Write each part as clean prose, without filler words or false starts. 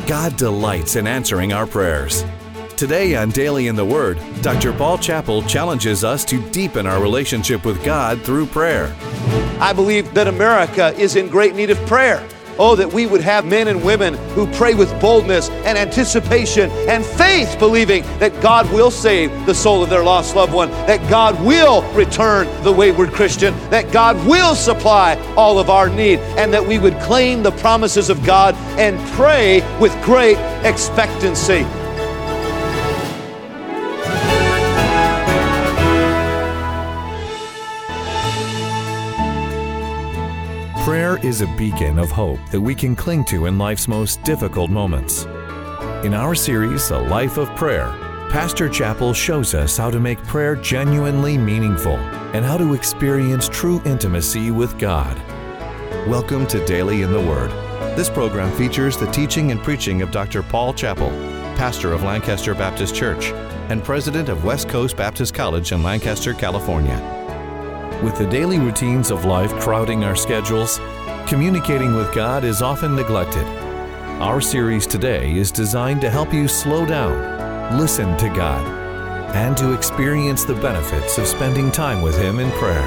God delights in answering our prayers. Today on Daily in the Word, Dr. Paul Chappell challenges us to deepen our relationship with God through prayer. I believe that America is in great need of prayer. Oh, that we would have men and women who pray with boldness and anticipation and faith, believing that God will save the soul of their lost loved one, that God will return the wayward Christian, that God will supply all of our need, and that we would claim the promises of God and pray with great expectancy. Prayer is a beacon of hope that we can cling to in life's most difficult moments. In our series, A Life of Prayer, Pastor Chappell shows us how to make prayer genuinely meaningful and how to experience true intimacy with God. Welcome to Daily in the Word. This program features the teaching and preaching of Dr. Paul Chappell, pastor of Lancaster Baptist Church and president of West Coast Baptist College in Lancaster, California. With the daily routines of life crowding our schedules, communicating with God is often neglected. Our series today is designed to help you slow down, listen to God, and to experience the benefits of spending time with Him in prayer.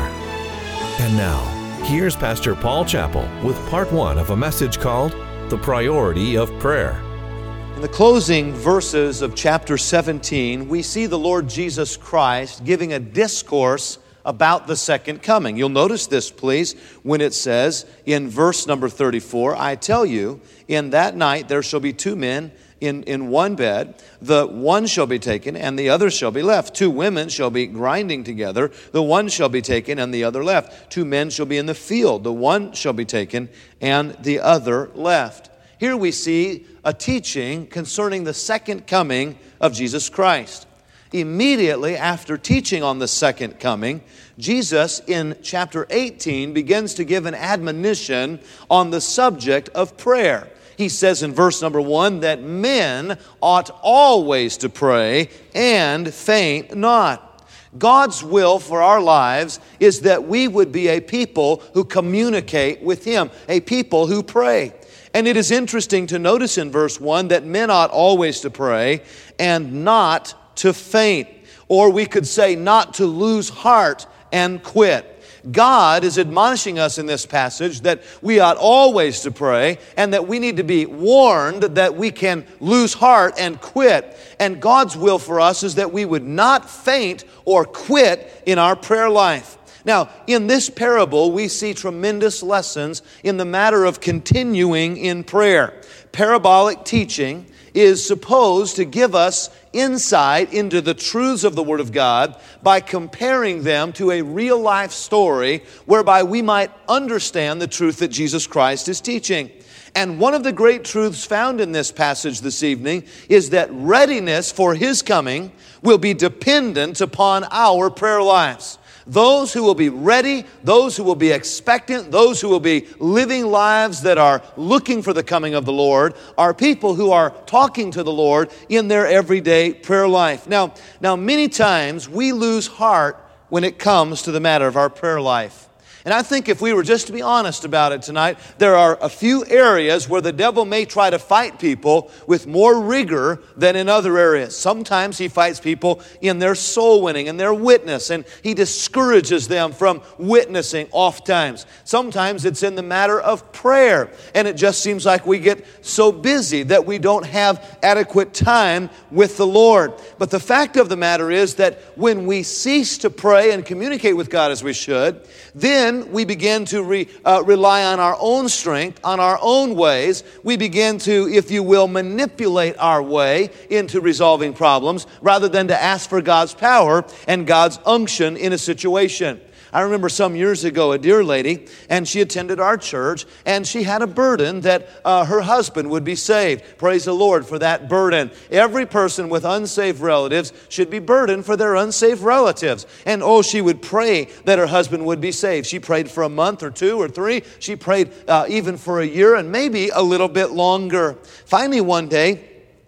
And now, here's Pastor Paul Chappell with part one of a message called The Priority of Prayer. In the closing verses of chapter 17, we see the Lord Jesus Christ giving a discourse about the second coming. You'll notice this, please, when it says in verse number 34, I tell you, in that night there shall be two men in one bed. The one shall be taken and the other shall be left. Two women shall be grinding together. The one shall be taken and the other left. Two men shall be in the field. The one shall be taken and the other left. Here we see a teaching concerning the second coming of Jesus Christ. Immediately after teaching on the second coming, Jesus in chapter 18 begins to give an admonition on the subject of prayer. He says in verse number 1 that men ought always to pray and faint not. God's will for our lives is that we would be a people who communicate with Him, a people who pray. And it is interesting to notice in verse 1 that men ought always to pray and not to faint, or we could say not to lose heart and quit. God is admonishing us in this passage that we ought always to pray and that we need to be warned that we can lose heart and quit. And God's will for us is that we would not faint or quit in our prayer life. Now, in this parable, we see tremendous lessons in the matter of continuing in prayer. Parabolic teaching is supposed to give us insight into the truths of the Word of God by comparing them to a real-life story whereby we might understand the truth that Jesus Christ is teaching. And one of the great truths found in this passage this evening is that readiness for His coming will be dependent upon our prayer lives. Those who will be ready, those who will be expectant, those who will be living lives that are looking for the coming of the Lord are people who are talking to the Lord in their everyday prayer life. Now many times we lose heart when it comes to the matter of our prayer life. And I think if we were just to be honest about it tonight, there are a few areas where the devil may try to fight people with more rigor than in other areas. Sometimes he fights people in their soul winning and their witness, and he discourages them from witnessing oftentimes. Sometimes it's in the matter of prayer, and it just seems like we get so busy that we don't have adequate time with the Lord. But the fact of the matter is that when we cease to pray and communicate with God as we should, then we begin to rely on our own strength, on our own ways. We begin to, if you will, manipulate our way into resolving problems rather than to ask for God's power and God's unction in a situation. I remember some years ago a dear lady, and she attended our church, and she had a burden that her husband would be saved. Praise the Lord for that burden. Every person with unsaved relatives should be burdened for their unsaved relatives. And she would pray that her husband would be saved. She prayed for a month or 2 or 3. She prayed even for a year and maybe a little bit longer. Finally, one day,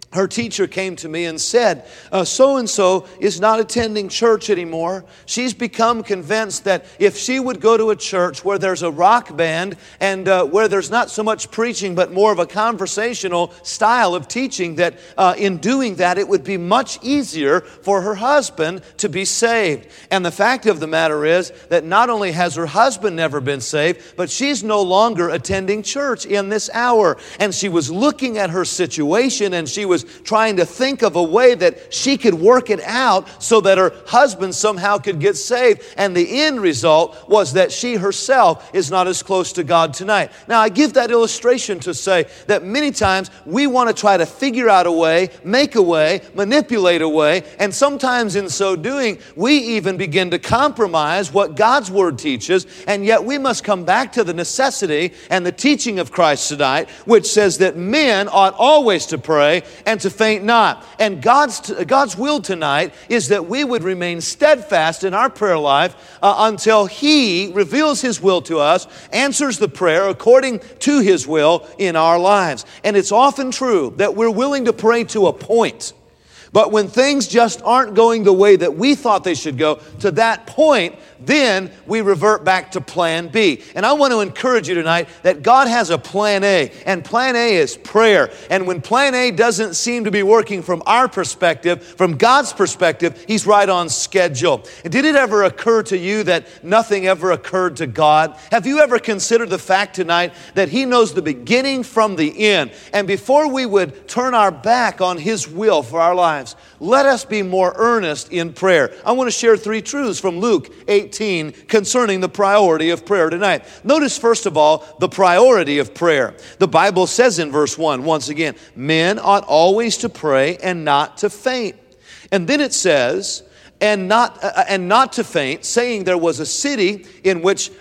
her teacher came to me and said, so-and-so is not attending church anymore. She's become convinced that if she would go to a church where there's a rock band and where there's not so much preaching but more of a conversational style of teaching, that in doing that it would be much easier for her husband to be saved. And the fact of the matter is that not only has her husband never been saved, but she's no longer attending church in this hour. And she was looking at her situation and she was trying to think of a way that she could work it out so that her husband somehow could get saved. And the end result was that she herself is not as close to God tonight. Now, I give that illustration to say that many times we want to try to figure out a way, make a way, manipulate a way, and sometimes in so doing, we even begin to compromise what God's Word teaches, and yet we must come back to the necessity and the teaching of Christ tonight, which says that men ought always to pray and to faint not. And God's will tonight is that we would remain steadfast in our prayer life until He reveals His will to us, answers the prayer according to His will in our lives. And it's often true that we're willing to pray to a point. But when things just aren't going the way that we thought they should go, to that point, then we revert back to plan B. And I want to encourage you tonight that God has a plan A, and plan A is prayer. And when plan A doesn't seem to be working from our perspective, from God's perspective, He's right on schedule. Did it ever occur to you that nothing ever occurred to God? Have you ever considered the fact tonight that He knows the beginning from the end? And before we would turn our back on His will for our lives, let us be more earnest in prayer. I want to share 3 truths from Luke 18 concerning the priority of prayer tonight. Notice, first of all, the priority of prayer. The Bible says in verse 1, once again, men ought always to pray and not to faint. And then it says, and not to faint, saying there was a city in which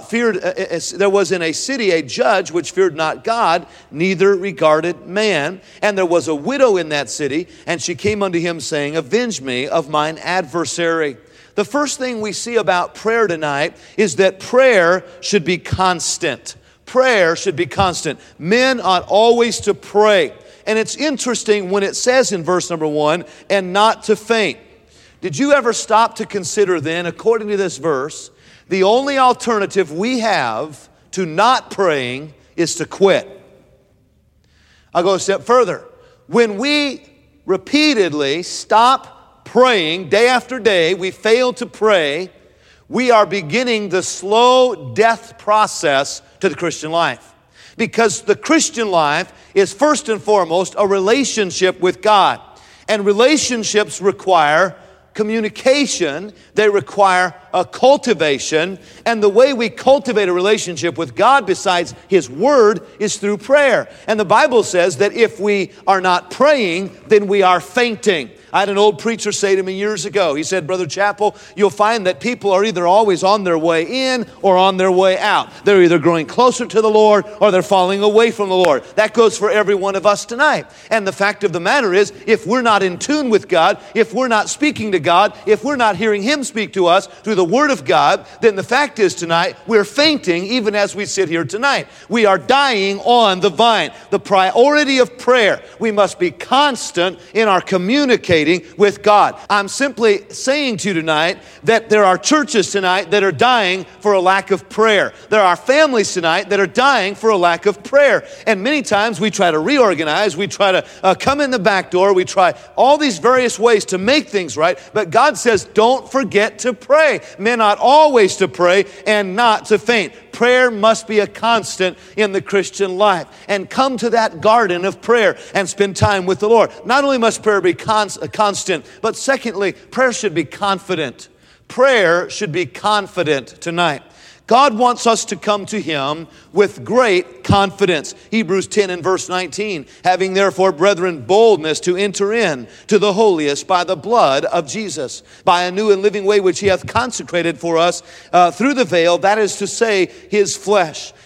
there was in a city a judge which feared not God, neither regarded man. And there was a widow in that city, and she came unto him, saying, avenge me of mine adversary. The first thing we see about prayer tonight is that prayer should be constant. Prayer should be constant. Men ought always to pray. And it's interesting when it says in verse number 1, and not to faint. Did you ever stop to consider then, according to this verse, the only alternative we have to not praying is to quit? I'll go a step further. When we repeatedly stop praying day after day, we fail to pray, we are beginning the slow death process to the Christian life. Because the Christian life is first and foremost a relationship with God. And relationships require communication, they require a cultivation, and the way we cultivate a relationship with God besides His Word is through prayer. And the Bible says that if we are not praying, then we are fainting. I had an old preacher say to me years ago, he said, Brother Chappell, you'll find that people are either always on their way in or on their way out. They're either growing closer to the Lord or they're falling away from the Lord. That goes for every one of us tonight. And the fact of the matter is, if we're not in tune with God, if we're not speaking to God, if we're not hearing Him speak to us through the Word of God, then the fact is tonight, we're fainting even as we sit here tonight. We are dying on the vine. The priority of prayer, we must be constant in our communicating with God. I'm simply saying to you tonight that there are churches tonight that are dying for a lack of prayer. There are families tonight that are dying for a lack of prayer. And many times we try to reorganize, we try to come in the back door, we try all these various ways to make things right, but God says don't forget to pray. Men ought always to pray and not to faint. Prayer must be a constant in the Christian life. And come to that garden of prayer and spend time with the Lord. Not only must prayer be constant, but secondly, prayer should be confident. Prayer should be confident tonight. God wants us to come to Him with great confidence. Hebrews 10 and verse 19, having therefore, brethren, boldness to enter in to the holiest by the blood of Jesus, by a new and living way which He hath consecrated for us through the veil, that is to say, His flesh.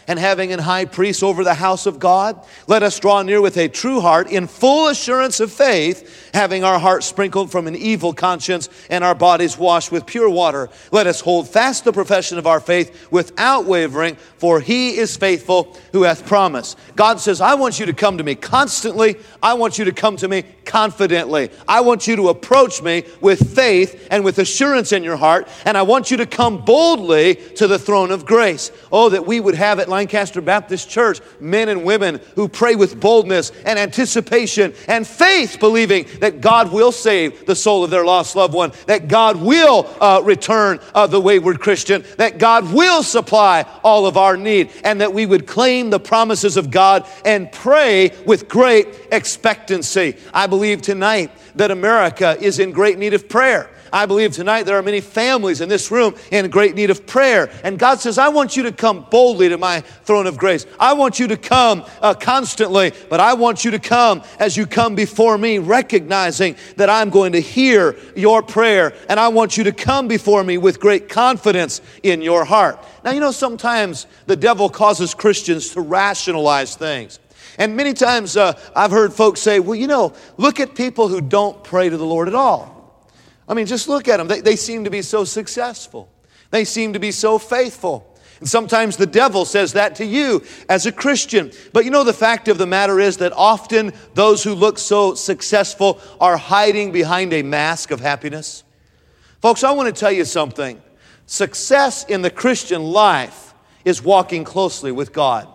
and having an high priest over the house of God, let us draw near with a true heart in full assurance of faith, having our hearts sprinkled from an evil conscience and our bodies washed with pure water. Let us hold fast the profession of our faith without wavering, for he is faithful who hath promised. God says, I want you to come to me constantly. I want you to come to me confidently. I want you to approach me with faith and with assurance in your heart, and I want you to come boldly to the throne of grace. Oh, that we would have at Lancaster Baptist Church men and women who pray with boldness and anticipation and faith, believing that God will save the soul of their lost loved one, that God will return the wayward Christian, that God will supply all of our need, and that we would claim the promises of God and pray with great expectancy. I believe tonight that America is in great need of prayer. I believe tonight there are many families in this room in great need of prayer. And God says, I want you to come boldly to my throne of grace. I want you to come constantly, but I want you to come as you come before me, recognizing that I'm going to hear your prayer. And I want you to come before me with great confidence in your heart. Now, you know, sometimes the devil causes Christians to rationalize things. And many times I've heard folks say, well, you know, look at people who don't pray to the Lord at all. I mean, just look at them. They seem to be so successful. They seem to be so faithful. And sometimes the devil says that to you as a Christian. But you know, the fact of the matter is that often those who look so successful are hiding behind a mask of happiness. Folks, I want to tell you something. Success in the Christian life is walking closely with God.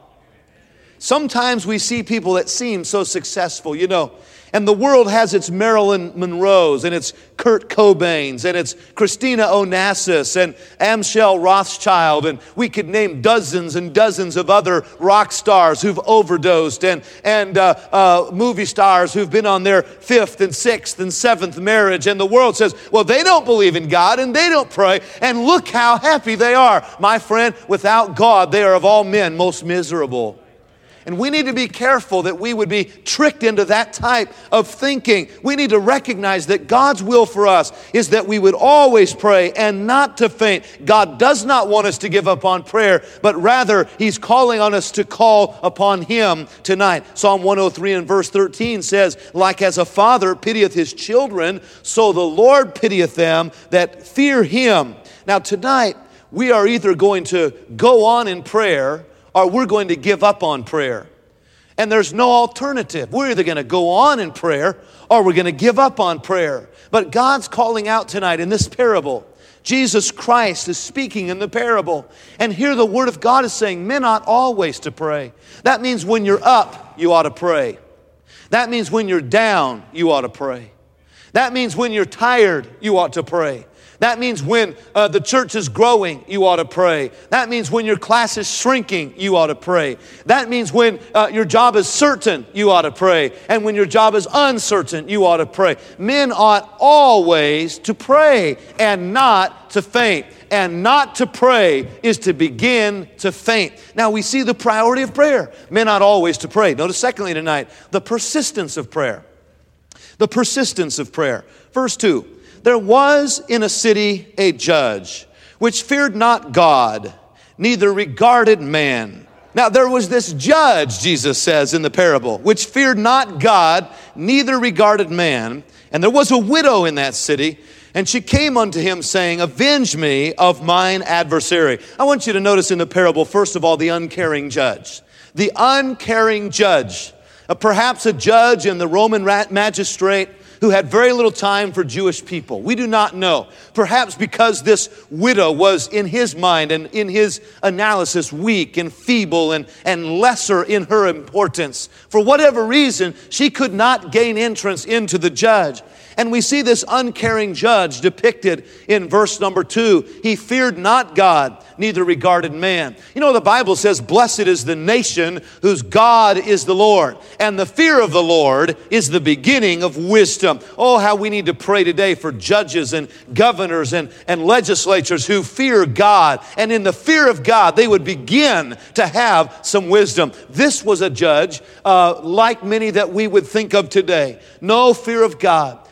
Sometimes we see people that seem so successful, you know, and the world has its Marilyn Monroes and its Kurt Cobains and its Christina Onassis and Amschel Rothschild, and we could name dozens and dozens of other rock stars who've overdosed and movie stars who've been on their fifth and sixth and seventh marriage, and the world says, well, they don't believe in God and they don't pray, and look how happy they are. My friend, without God, they are of all men most miserable. And we need to be careful that we would be tricked into that type of thinking. We need to recognize that God's will for us is that we would always pray and not to faint. God does not want us to give up on prayer, but rather He's calling on us to call upon Him tonight. Psalm 103 and verse 13 says, like as a father pitieth his children, so the Lord pitieth them that fear Him. Now tonight, we are either going to go on in prayer or we're going to give up on prayer. And there's no alternative. We're either going to go on in prayer or we're going to give up on prayer. But God's calling out tonight in this parable. Jesus Christ is speaking in the parable. And here the Word of God is saying, men ought always to pray. That means when you're up, you ought to pray. That means when you're down, you ought to pray. That means when you're tired, you ought to pray. That means when the church is growing, you ought to pray. That means when your class is shrinking, you ought to pray. That means when your job is certain, you ought to pray. And when your job is uncertain, you ought to pray. Men ought always to pray and not to faint. And not to pray is to begin to faint. Now we see the priority of prayer. Men ought always to pray. Notice secondly tonight, the persistence of prayer. The persistence of prayer. Verse 2. There was in a city a judge, which feared not God, neither regarded man. Now there was this judge, Jesus says in the parable, which feared not God, neither regarded man. And there was a widow in that city, and she came unto him, saying, avenge me of mine adversary. I want you to notice in the parable, first of all, the uncaring judge. The uncaring judge. Perhaps a judge in the Roman magistrate who had very little time for Jewish people. We do not know. Perhaps because this widow was in his mind and in his analysis weak and feeble and lesser in her importance. For whatever reason, she could not gain entrance into the judge. And we see this uncaring judge depicted in verse number 2. He feared not God, neither regarded man. You know, the Bible says, blessed is the nation whose God is the Lord. And the fear of the Lord is the beginning of wisdom. Oh, how we need to pray today for judges and governors and legislatures who fear God. And in the fear of God, they would begin to have some wisdom. This was a judge like many that we would think of today. No fear of God.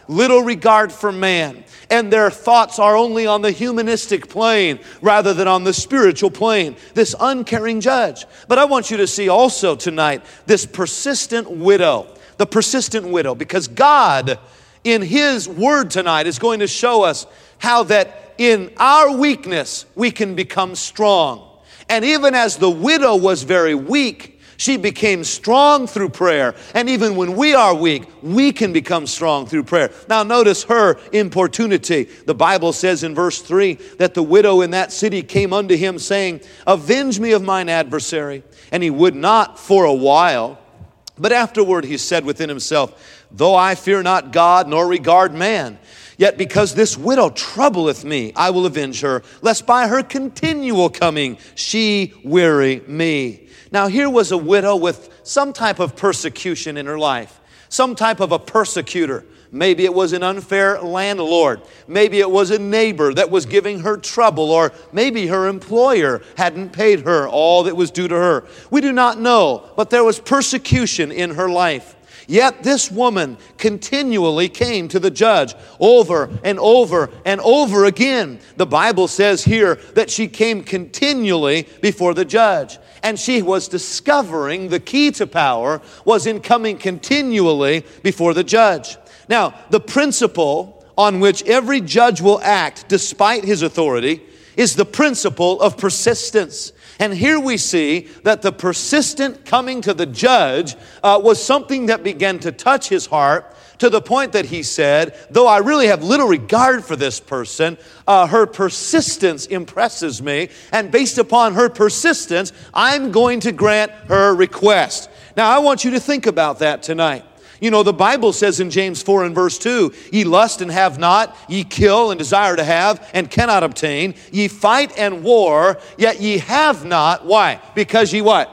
little regard for man, and their thoughts are only on the humanistic plane rather than on the spiritual plane. This uncaring judge. But I want you to see also tonight this persistent widow, the persistent widow, because God in His Word tonight is going to show us how that in our weakness we can become strong. And even as the widow was very weak, she became strong through prayer. And even when we are weak, we can become strong through prayer. Now notice her importunity. The Bible says in verse 3 that the widow in that city came unto him saying, "Avenge me of mine adversary." And he would not for a while. But afterward he said within himself, "Though I fear not God nor regard man, yet because this widow troubleth me, I will avenge her, lest by her continual coming she weary me." Now here was a widow with some type of persecution in her life, some type of a persecutor. Maybe it was an unfair landlord. Maybe it was a neighbor that was giving her trouble, or maybe her employer hadn't paid her all that was due to her. We do not know, but there was persecution in her life. Yet this woman continually came to the judge over and over and over again. The Bible says here that she came continually before the judge. And she was discovering the key to power was in coming continually before the judge. Now, the principle on which every judge will act despite his authority is the principle of persistence. And here we see that the persistent coming to the judge was something that began to touch his heart to the point that he said, though I really have little regard for this person, her persistence impresses me. And based upon her persistence, I'm going to grant her request. Now, I want you to think about that tonight. You know, the Bible says in James 4 and verse 2, "Ye lust and have not, ye kill and desire to have and cannot obtain. Ye fight and war, yet ye have not." Why? Because ye what?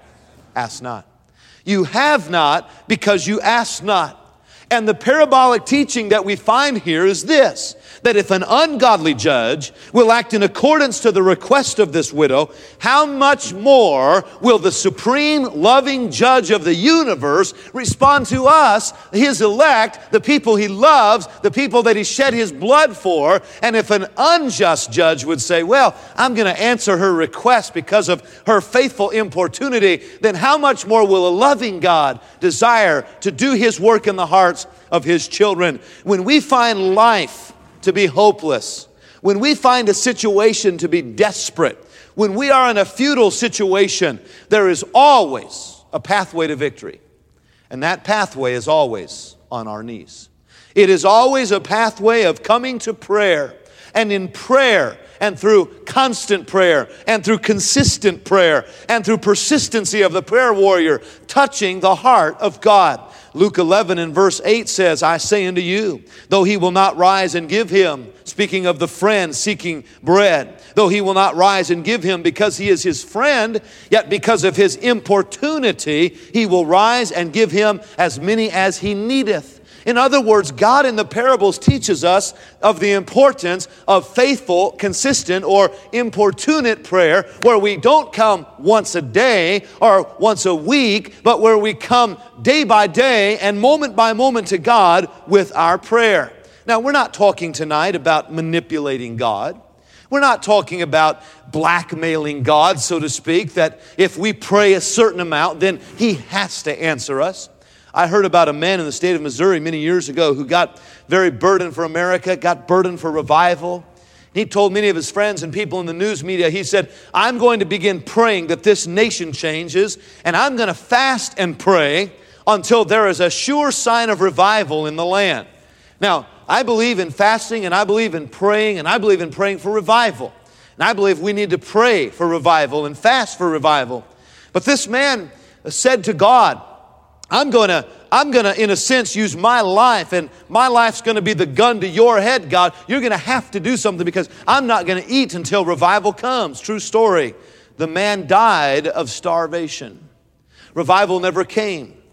Ask not. You have not because you ask not. And the parabolic teaching that we find here is this, that if an ungodly judge will act in accordance to the request of this widow, how much more will the supreme loving judge of the universe respond to us, His elect, the people He loves, the people that He shed His blood for? And if an unjust judge would say, well, I'm going to answer her request because of her faithful importunity, then how much more will a loving God desire to do His work in the hearts of His children? When we find life to be hopeless, when we find a situation to be desperate, when we are in a futile situation, there is always a pathway to victory. And that pathway is always on our knees. It is always a pathway of coming to prayer. And in prayer, and through constant prayer, and through consistent prayer, and through persistency of the prayer warrior, touching the heart of God. Luke 11 and verse 8 says, "I say unto you, though he will not rise and give him," speaking of the friend seeking bread, "though he will not rise and give him because he is his friend, yet because of his importunity, he will rise and give him as many as he needeth." In other words, God in the parables teaches us of the importance of faithful, consistent, or importunate prayer, where we don't come once a day or once a week, but where we come day by day and moment by moment to God with our prayer. Now, we're not talking tonight about manipulating God. We're not talking about blackmailing God, so to speak, that if we pray a certain amount, then He has to answer us. I heard about a man in the state of Missouri many years ago who got very burdened for America, got burdened for revival. He told many of his friends and people in the news media, he said, I'm going to begin praying that this nation changes, and I'm going to fast and pray until there is a sure sign of revival in the land. Now, I believe in fasting, and I believe in praying, and I believe in praying for revival. And I believe we need to pray for revival and fast for revival. But this man said to God, I'm going to, in a sense, use my life, and my life's going to be the gun to your head, God. You're going to have to do something because I'm not going to eat until revival comes. True story. The man died of starvation. Revival never came.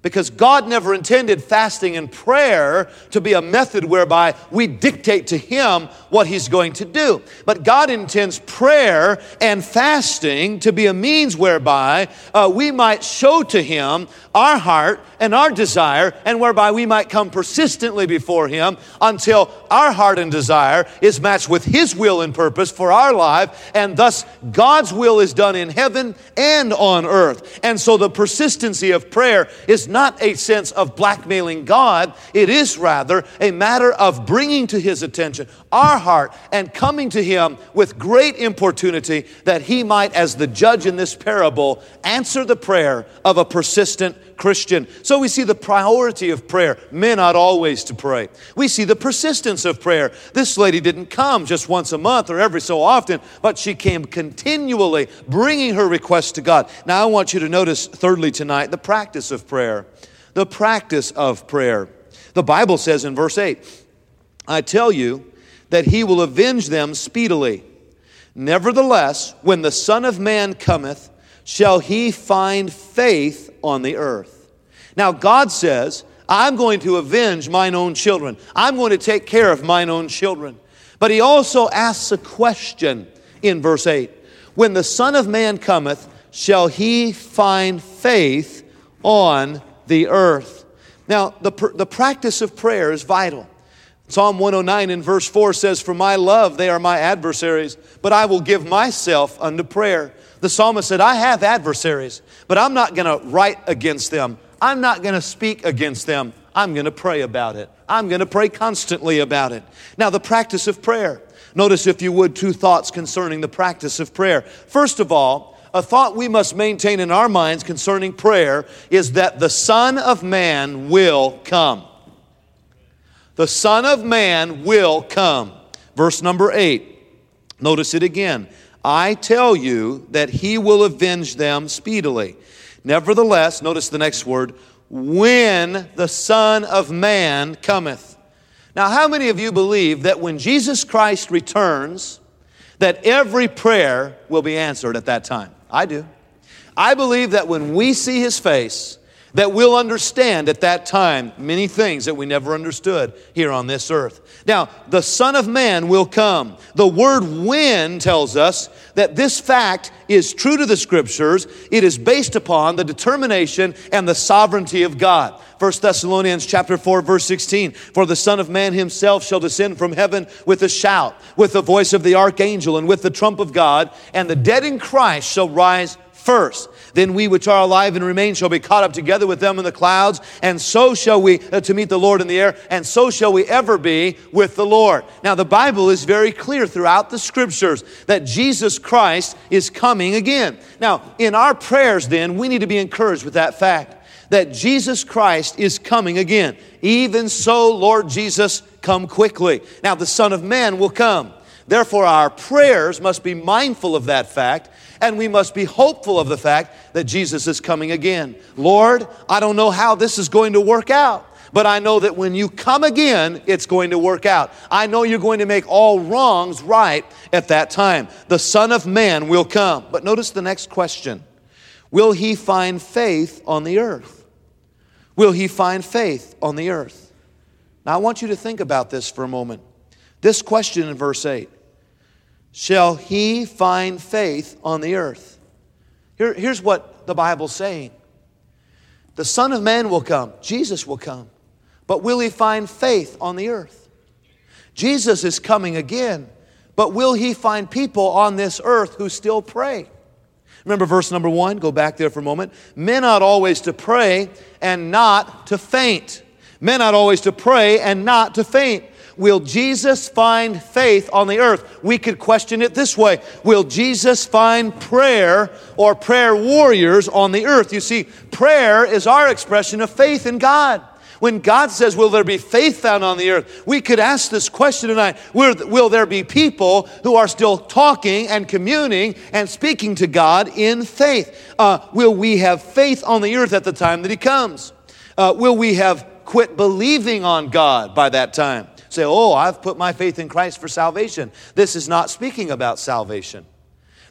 Because God never intended fasting and prayer to be a method whereby we dictate to Him what He's going to do. But God intends prayer and fasting to be a means whereby we might show to Him our heart and our desire, and whereby we might come persistently before Him until our heart and desire is matched with His will and purpose for our life, and thus God's will is done in heaven and on earth. And so the persistency of prayer is not a sense of blackmailing God. It is rather a matter of bringing to His attention our heart and coming to Him with great importunity that He might, as the judge in this parable, answer the prayer of a persistent Christian. So we see the priority of prayer. Men ought always to pray. We see the persistence of prayer. This lady didn't come just once a month or every so often, but she came continually bringing her requests to God. Now I want you to notice, thirdly tonight, the practice of prayer. The practice of prayer. The Bible says in verse 8, I tell you that He will avenge them speedily. Nevertheless, when the Son of Man cometh, shall He find faith on the earth? Now God says, I'm going to avenge mine own children. I'm going to take care of mine own children. But He also asks a question in verse 8. When the Son of Man cometh, shall He find faith on the earth? Now, the practice of prayer is vital. Psalm 109 in verse 4 says, For my love they are my adversaries, but I will give myself unto prayer. The psalmist said, I have adversaries, but I'm not going to write against them. I'm not going to speak against them. I'm going to pray about it. I'm going to pray constantly about it. Now, the practice of prayer. Notice, if you would, two thoughts concerning the practice of prayer. First of all, a thought we must maintain in our minds concerning prayer is that the Son of Man will come. The Son of Man will come. Verse number 8. Notice it again. I tell you that He will avenge them speedily. Nevertheless, notice the next word, when the Son of Man cometh. Now, how many of you believe that when Jesus Christ returns, that every prayer will be answered at that time? I do. I believe that when we see His face, that we'll understand at that time many things that we never understood here on this earth. Now, the Son of Man will come. The word when tells us that this fact is true to the Scriptures. It is based upon the determination and the sovereignty of God. 1 Thessalonians chapter 4, verse 16, For the Son of Man Himself shall descend from heaven with a shout, with the voice of the archangel, and with the trump of God, and the dead in Christ shall rise first. Then we which are alive and remain shall be caught up together with them in the clouds, and so shall we to meet the Lord in the air, and so shall we ever be with the Lord. Now, the Bible is very clear throughout the Scriptures that Jesus Christ is coming again. Now, in our prayers then, we need to be encouraged with that fact, that Jesus Christ is coming again. Even so, Lord Jesus, come quickly. Now, the Son of Man will come. Therefore, our prayers must be mindful of that fact, and we must be hopeful of the fact that Jesus is coming again. Lord, I don't know how this is going to work out, but I know that when you come again, it's going to work out. I know you're going to make all wrongs right at that time. The Son of Man will come. But notice the next question. Will He find faith on the earth? Will He find faith on the earth? Now, I want you to think about this for a moment. This question in verse 8. Shall He find faith on the earth? Here's what the Bible's saying. The Son of Man will come. Jesus will come. But will He find faith on the earth? Jesus is coming again. But will He find people on this earth who still pray? Remember verse number 1? Go back there for a moment. Men ought always to pray and not to faint. Men ought always to pray and not to faint. Will Jesus find faith on the earth? We could question it this way. Will Jesus find prayer or prayer warriors on the earth? You see, prayer is our expression of faith in God. When God says, will there be faith found on the earth? We could ask this question tonight. Will there be people who are still talking and communing and speaking to God in faith? Will we have faith on the earth at the time that He comes? Will we have quit believing on God by that time? Say, oh, I've put my faith in Christ for salvation. This is not speaking about salvation.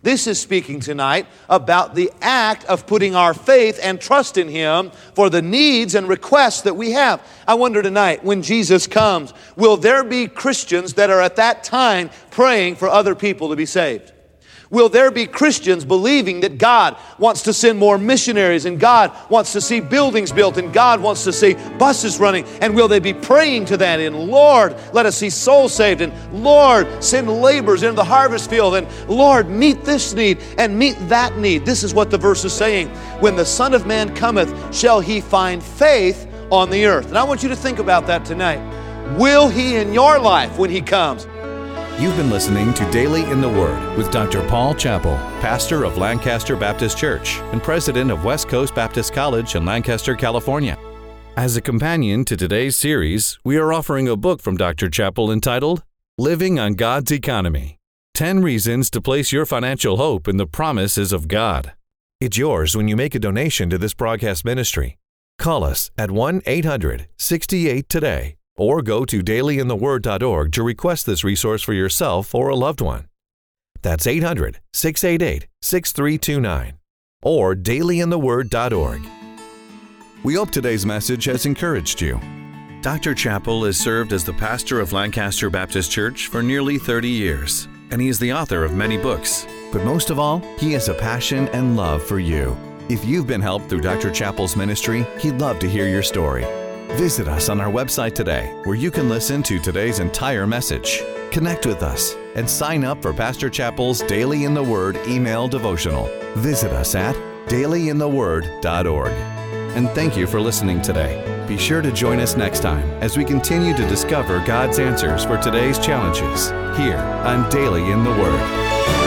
This is speaking tonight about the act of putting our faith and trust in Him for the needs and requests that we have. I wonder tonight, when Jesus comes, will there be Christians that are at that time praying for other people to be saved? Will there be Christians believing that God wants to send more missionaries, and God wants to see buildings built, and God wants to see buses running? And will they be praying to that? And Lord, let us see souls saved. And Lord, send laborers into the harvest field. And Lord, meet this need and meet that need. This is what the verse is saying. When the Son of Man cometh, shall He find faith on the earth? And I want you to think about that tonight. Will He in your life when He comes? You've been listening to Daily in the Word with Dr. Paul Chappell, pastor of Lancaster Baptist Church and president of West Coast Baptist College in Lancaster, California. As a companion to today's series, we are offering a book from Dr. Chappell entitled Living on God's Economy: 10 Reasons to Place Your Financial Hope in the Promises of God. It's yours when you make a donation to this broadcast ministry. Call us at 1-800-68-TODAY. Or go to dailyintheword.org to request this resource for yourself or a loved one. That's 800-688-6329 or dailyintheword.org. We hope today's message has encouraged you. Dr. Chappell has served as the pastor of Lancaster Baptist Church for nearly 30 years, and he is the author of many books. But most of all, he has a passion and love for you. If you've been helped through Dr. Chappell's ministry, he'd love to hear your story. Visit us on our website today, where you can listen to today's entire message, connect with us, and sign up for Pastor Chappell's Daily in the Word email devotional. Visit us at dailyintheword.org. And thank you for listening today. Be sure to join us next time as we continue to discover God's answers for today's challenges here on Daily in the Word.